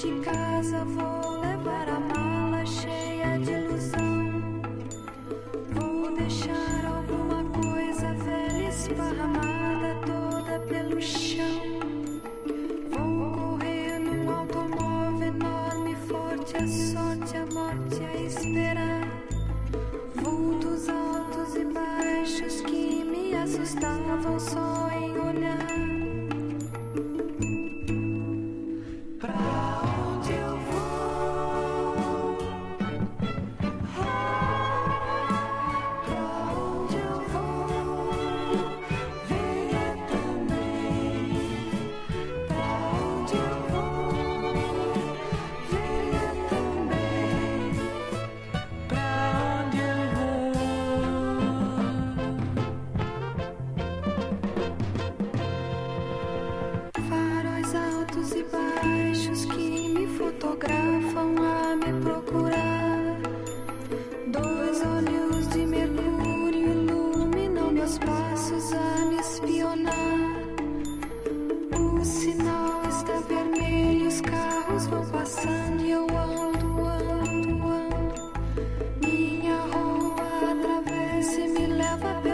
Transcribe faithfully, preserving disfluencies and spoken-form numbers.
de casa, vou levar a mala cheia de ilusão. Vou deixar alguma coisa velha esparramada toda pelo chão. Vou correr num automóvel enorme, forte, a sorte, a morte a esperar. Vultos altos e baixos que me assustavam só em olhar. Pra onde eu vou? Pra onde eu vou? Venha também. Pra onde eu vou? Venha também. Pra onde eu vou? Faróis altos e baixos que me fotografam a me procurar. Dois olhos de mercúrio iluminam meus passos a me espionar. O sinal está vermelho, os carros vão passando e eu ando, ando, ando. Minha roupa atravessa e me leva pelo